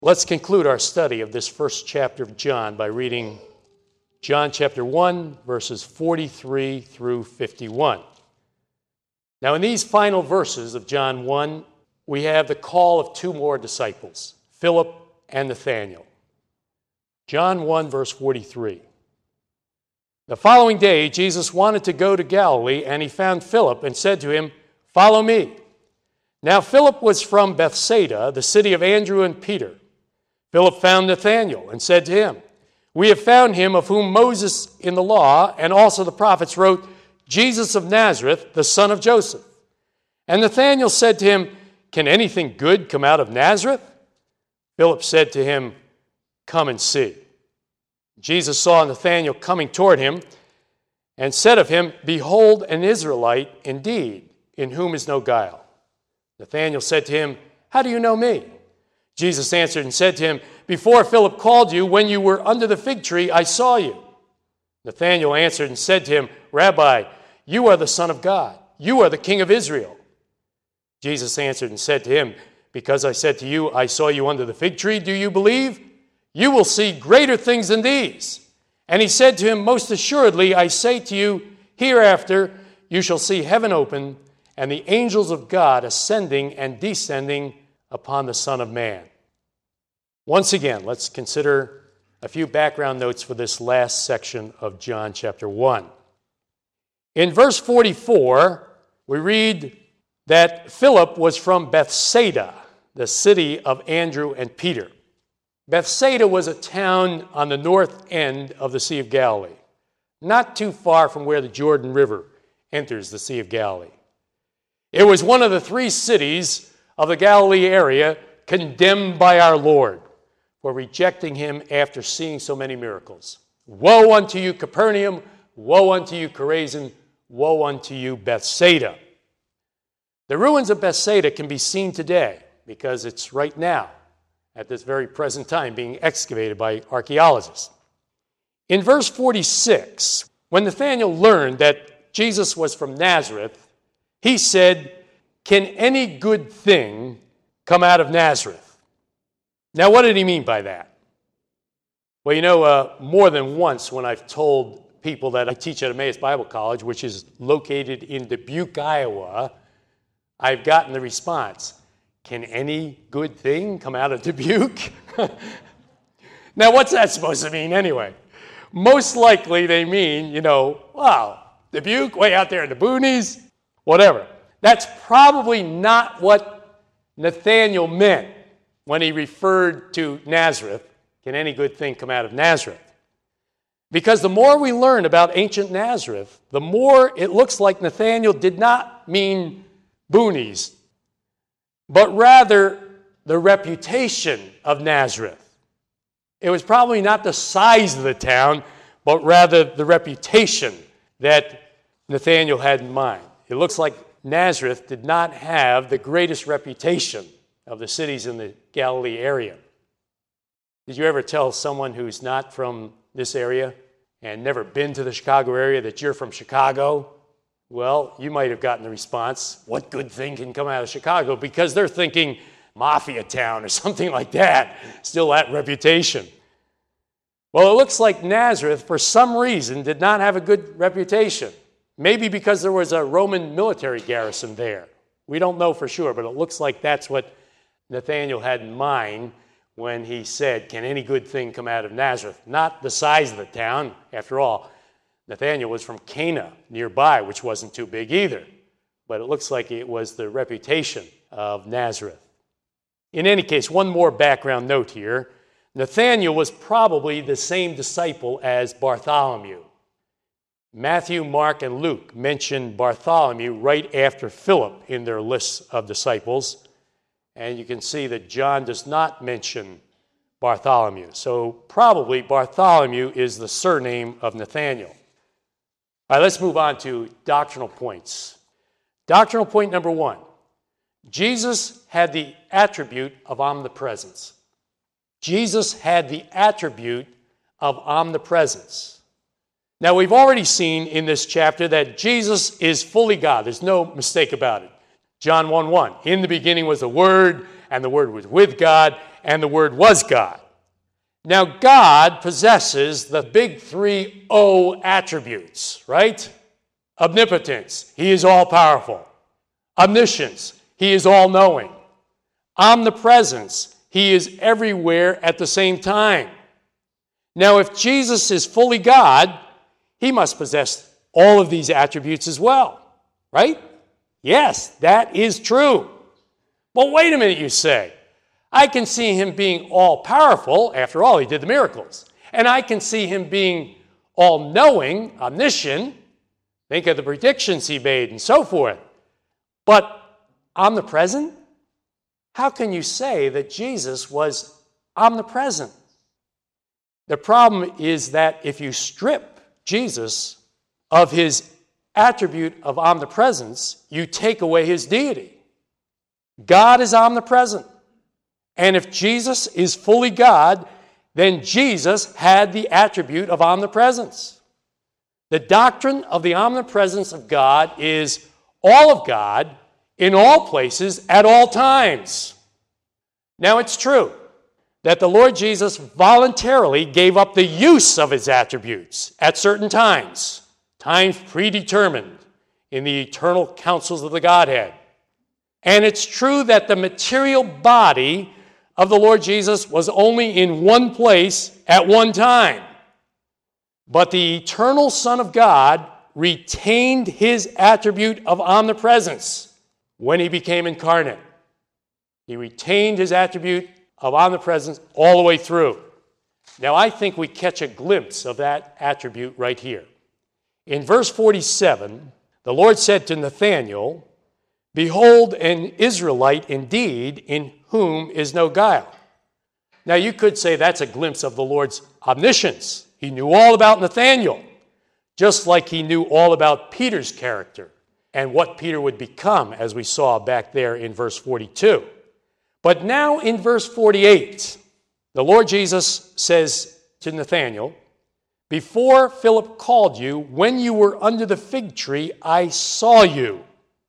Let's conclude our study of this first chapter of John by reading John chapter 1, verses 43 through 51. Now, in these final verses of John 1, we have the call of two more disciples, Philip and Nathanael. John 1, verse 43. The following day, Jesus wanted to go to Galilee, and he found Philip and said to him, "Follow me." Now, Philip was from Bethsaida, the city of Andrew and Peter. Philip found Nathanael and said to him, "We have found him of whom Moses in the law and also the prophets wrote, Jesus of Nazareth, the son of Joseph." And Nathanael said to him, "Can anything good come out of Nazareth?" Philip said to him, "Come and see." Jesus saw Nathanael coming toward him and said of him, "Behold, an Israelite indeed, in whom is no guile." Nathanael said to him, "How do you know me?" Jesus answered and said to him, "Before Philip called you, when you were under the fig tree, I saw you." Nathanael answered and said to him, "Rabbi, you are the Son of God. You are the King of Israel." Jesus answered and said to him, "Because I said to you, I saw you under the fig tree, do you believe? You will see greater things than these." And he said to him, "Most assuredly, I say to you, hereafter you shall see heaven open and the angels of God ascending and descending upon the Son of Man." Once again, let's consider a few background notes for this last section of John chapter 1. In verse 44, we read that Philip was from Bethsaida, the city of Andrew and Peter. Bethsaida was a town on the north end of the Sea of Galilee, not too far from where the Jordan River enters the Sea of Galilee. It was one of the three cities of the Galilee area condemned by our Lord for rejecting him after seeing so many miracles. Woe unto you, Capernaum! Woe unto you, Chorazin! Woe unto you, Bethsaida! The ruins of Bethsaida can be seen today because it's right now, at this very present time, being excavated by archaeologists. In verse 46, when Nathanael learned that Jesus was from Nazareth, he said, "Can any good thing come out of Nazareth?" Now, what did he mean by that? Well, you know, more than once when I've told people that I teach at Emmaus Bible College, which is located in Dubuque, Iowa, I've gotten the response, "Can any good thing come out of Dubuque?" Now, what's that supposed to mean anyway? Most likely they mean, wow, Dubuque, way out there in the boonies, whatever. That's probably not what Nathanael meant when he referred to Nazareth. Can any good thing come out of Nazareth? Because the more we learn about ancient Nazareth, the more it looks like Nathanael did not mean boonies, but rather the reputation of Nazareth. It was probably not the size of the town, but rather the reputation that Nathanael had in mind. It looks like Nazareth did not have the greatest reputation of the cities in the Galilee area. Did you ever tell someone who's not from this area and never been to the Chicago area that you're from Chicago? Well, you might have gotten the response, "What good thing can come out of Chicago?" Because they're thinking mafia town or something like that. Still that reputation. Well, it looks like Nazareth, for some reason, did not have a good reputation. Maybe because there was a Roman military garrison there. We don't know for sure, but it looks like that's what Nathanael had in mind when he said, "Can any good thing come out of Nazareth?" Not the size of the town. After all, Nathanael was from Cana nearby, which wasn't too big either. But it looks like it was the reputation of Nazareth. In any case, one more background note here. Nathanael was probably the same disciple as Bartholomew. Matthew, Mark, and Luke mention Bartholomew right after Philip in their lists of disciples. And you can see that John does not mention Bartholomew. So probably Bartholomew is the surname of Nathanael. All right, let's move on to doctrinal points. Doctrinal point number 1. Jesus had the attribute of omnipresence. Jesus had the attribute of omnipresence. Now, we've already seen in this chapter that Jesus is fully God. There's no mistake about it. John 1:1, "In the beginning was the Word, and the Word was with God, and the Word was God. Now, God possesses the big three O attributes, right? Omnipotence, He is all-powerful. Omniscience, He is all-knowing. Omnipresence, He is everywhere at the same time. Now, if Jesus is fully God, He must possess all of these attributes as well, right? Yes, that is true. But wait a minute, you say. I can see Him being all-powerful. After all, He did the miracles. And I can see Him being all-knowing, omniscient. Think of the predictions He made and so forth. But omnipresent? How can you say that Jesus was omnipresent? The problem is that if you strip Jesus of His attribute of omnipresence, you take away His deity. God is omnipresent. And if Jesus is fully God, then Jesus had the attribute of omnipresence. The doctrine of the omnipresence of God is all of God in all places at all times. Now, it's true that the Lord Jesus voluntarily gave up the use of His attributes at certain times predetermined in the eternal counsels of the Godhead. And it's true that the material body of the Lord Jesus was only in one place at one time. But the eternal Son of God retained His attribute of omnipresence when He became incarnate. He retained His attribute of omnipresence all the way through. Now, I think we catch a glimpse of that attribute right here. In verse 47, the Lord said to Nathanael, "Behold, an Israelite indeed, in whom is no guile." Now, you could say that's a glimpse of the Lord's omniscience. He knew all about Nathanael, just like He knew all about Peter's character and what Peter would become, as we saw back there in verse 42. But now in verse 48, the Lord Jesus says to Nathanael, "Before Philip called you, when you were under the fig tree, I saw you."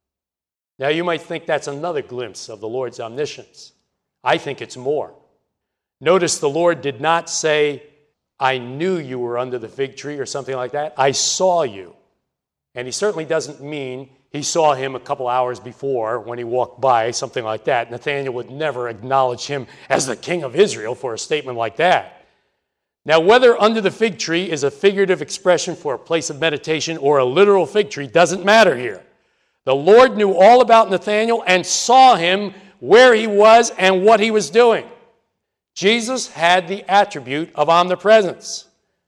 Now you might think that's another glimpse of the Lord's omniscience. I think it's more. Notice the Lord did not say, "I knew you were under the fig tree," or something like that. "I saw you." And He certainly doesn't mean He saw him a couple hours before when he walked by, something like that. Nathanael would never acknowledge him as the king of Israel for a statement like that. Now, whether under the fig tree is a figurative expression for a place of meditation or a literal fig tree doesn't matter here. The Lord knew all about Nathanael and saw him where he was and what he was doing. Jesus had the attribute of omnipresence.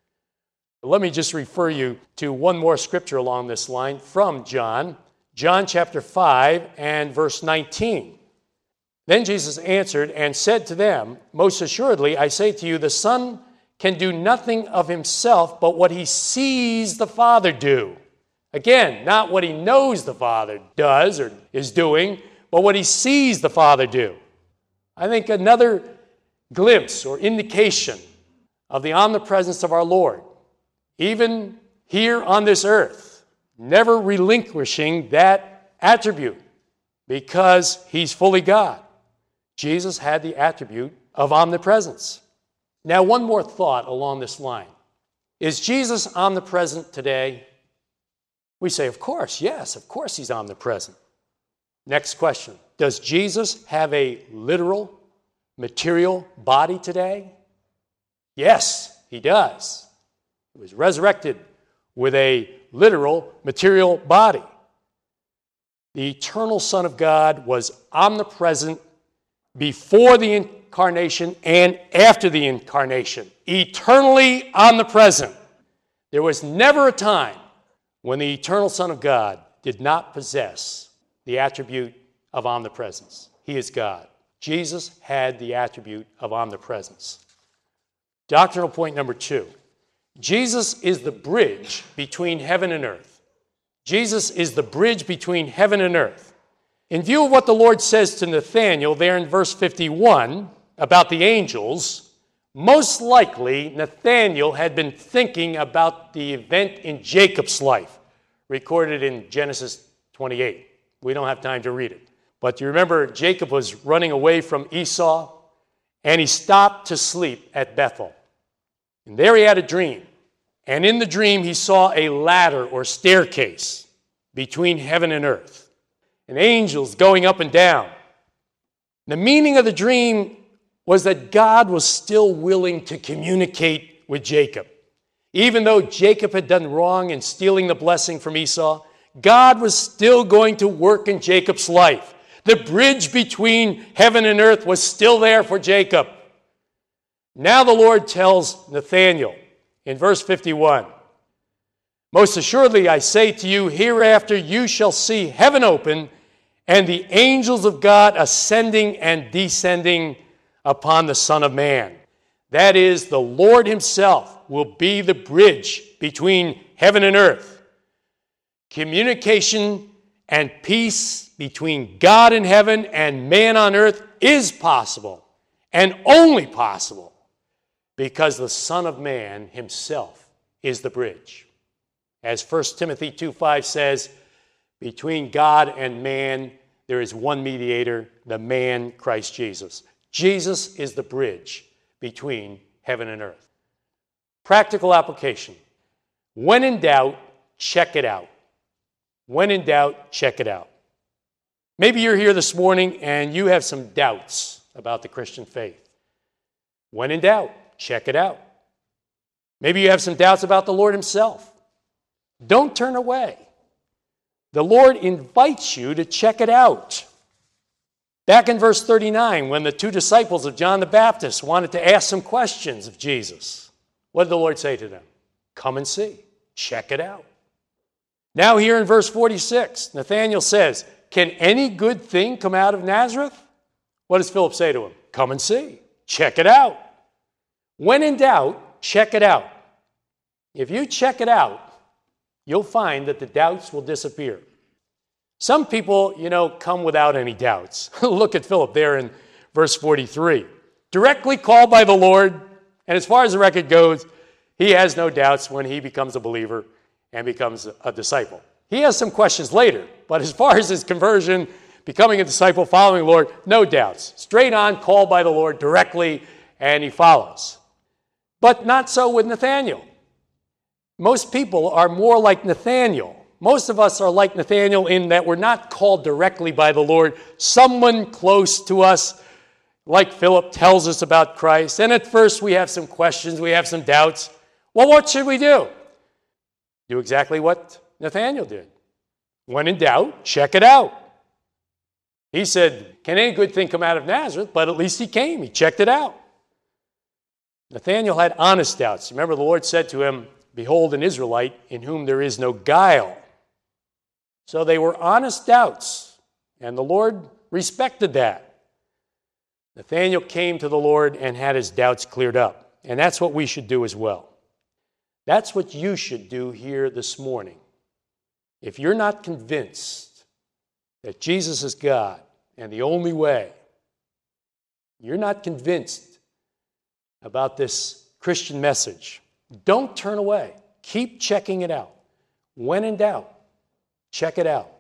Let me just refer you to one more scripture along this line from John chapter 5 and verse 19. Then Jesus answered and said to them, "Most assuredly, I say to you, the Son can do nothing of himself but what he sees the Father do." Again, not what he knows the Father does or is doing, but what he sees the Father do. I think another glimpse or indication of the omnipresence of our Lord, even here on this earth, never relinquishing that attribute because he's fully God. Jesus had the attribute of omnipresence. Now, one more thought along this line. Is Jesus omnipresent today? We say, of course, yes, of course he's omnipresent. Next question. Does Jesus have a literal, material body today? Yes, he does. He was resurrected with a literal, material body. The eternal Son of God was omnipresent before the incarnation and after the incarnation. Eternally omnipresent. There was never a time when the eternal Son of God did not possess the attribute of omnipresence. He is God. Jesus had the attribute of omnipresence. Doctrinal point number 2. Jesus is the bridge between heaven and earth. Jesus is the bridge between heaven and earth. In view of what the Lord says to Nathanael there in verse 51 about the angels, most likely Nathanael had been thinking about the event in Jacob's life, recorded in Genesis 28. We don't have time to read it. But you remember Jacob was running away from Esau, and he stopped to sleep at Bethel. And there he had a dream. And in the dream, he saw a ladder or staircase between heaven and earth, and angels going up and down. The meaning of the dream was that God was still willing to communicate with Jacob. Even though Jacob had done wrong in stealing the blessing from Esau, God was still going to work in Jacob's life. The bridge between heaven and earth was still there for Jacob. Now the Lord tells Nathanael in verse 51, "Most assuredly I say to you, hereafter you shall see heaven open and the angels of God ascending and descending upon the Son of Man." That is, the Lord himself will be the bridge between heaven and earth. Communication and peace between God in heaven and man on earth is possible, and only possible, because the Son of Man himself is the bridge. As 1 Timothy 2:5 says, between God and man there is one mediator, the man Christ Jesus. Jesus is the bridge between heaven and earth. Practical application. When in doubt, check it out. When in doubt, check it out. Maybe you're here this morning and you have some doubts about the Christian faith. When in doubt, check it out. Maybe you have some doubts about the Lord himself. Don't turn away. The Lord invites you to check it out. Back in verse 39, when the two disciples of John the Baptist wanted to ask some questions of Jesus, what did the Lord say to them? Come and see. Check it out. Now here in verse 46, Nathanael says, can any good thing come out of Nazareth? What does Philip say to him? Come and see. Check it out. When in doubt, check it out. If you check it out, you'll find that the doubts will disappear. Some people, come without any doubts. Look at Philip there in verse 43. Directly called by the Lord, and as far as the record goes, he has no doubts when he becomes a believer and becomes a disciple. He has some questions later, but as far as his conversion, becoming a disciple, following the Lord, no doubts. Straight on, called by the Lord directly, and he follows. But not so with Nathanael. Most people are more like Nathanael. Most of us are like Nathanael in that we're not called directly by the Lord. Someone close to us, like Philip, tells us about Christ. And at first we have some questions, we have some doubts. Well, what should we do? Do exactly what Nathanael did. When in doubt, check it out. He said, can any good thing come out of Nazareth? But at least he came. He checked it out. Nathanael had honest doubts. Remember, the Lord said to him, behold, an Israelite in whom there is no guile. So they were honest doubts, and the Lord respected that. Nathanael came to the Lord and had his doubts cleared up, and that's what we should do as well. That's what you should do here this morning. If you're not convinced that Jesus is God and the only way, you're not convinced about this Christian message, don't turn away. Keep checking it out. When in doubt, check it out.